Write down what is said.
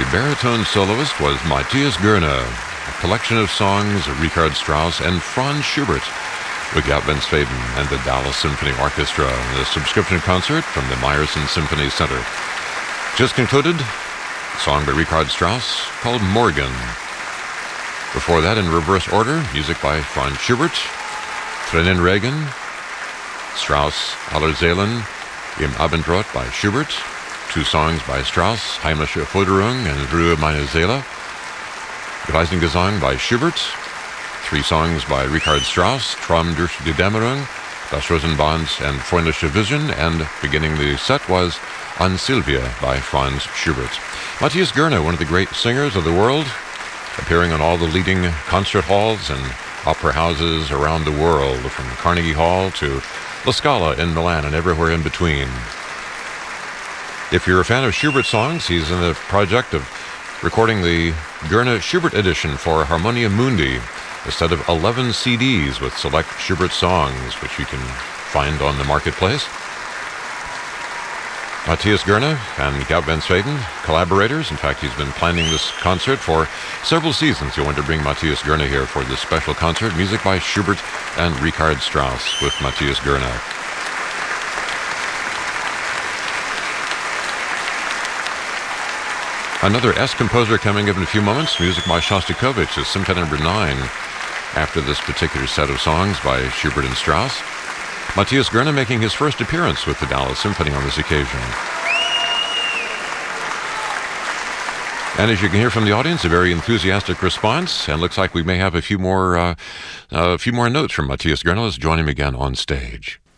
The baritone soloist was Matthias Goerne, a collection of songs of Richard Strauss and Franz Schubert, with Jaap van Zweden and the Dallas Symphony Orchestra, the subscription concert from the Meyerson Symphony Center. Just concluded, a song by Richard Strauss called Morgen. Before that, in reverse order, music by Franz Schubert, Tränenregen, Strauss, Aller Seelen im Abendrot by Schubert, two songs by Strauss, Heimliche Forderung and Ruhe meine Seele, Greisengesang by Schubert, three songs by Richard Strauss, Traum durch die Dämmerung, Das Rosenband and Freundliche Vision, and beginning the set was An Sylvia by Franz Schubert. Matthias Goerne, one of the great singers of the world, appearing on all the leading concert halls and opera houses around the world, from Carnegie Hall to La Scala in Milan and everywhere in between. If you're a fan of Schubert songs, he's in the project of recording the Goerne Schubert edition for Harmonia Mundi, a set of 11 CDs with select Schubert songs, which you can find on the marketplace. Matthias Goerne and Jaap van Zweden, collaborators. In fact, he's been planning this concert for several seasons. He wanted to bring Matthias Goerne here for this special concert, music by Schubert and Richard Strauss with Matthias Goerne. Another S composer coming up in a few moments, music by Shostakovich, is Symphony No. 9, after this particular set of songs by Schubert and Strauss. Matthias Goerne making his first appearance with the Dallas Symphony on this occasion. And as you can hear from the audience, a very enthusiastic response, and looks like we may have a few more notes from Matthias Goerne. Let's join him again on stage.